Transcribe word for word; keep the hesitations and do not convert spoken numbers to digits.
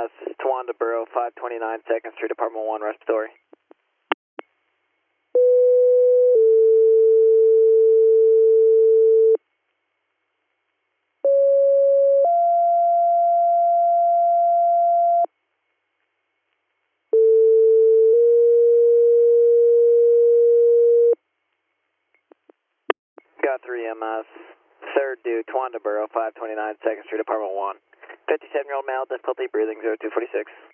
S, Tawanda Borough, five twenty-nine second Street, Apartment one, respiratory. Got three M S, third due, Tawanda Borough, five twenty-nine second Street, Apartment one. fifty-seven-year-old male, difficulty breathing, zero two forty-six.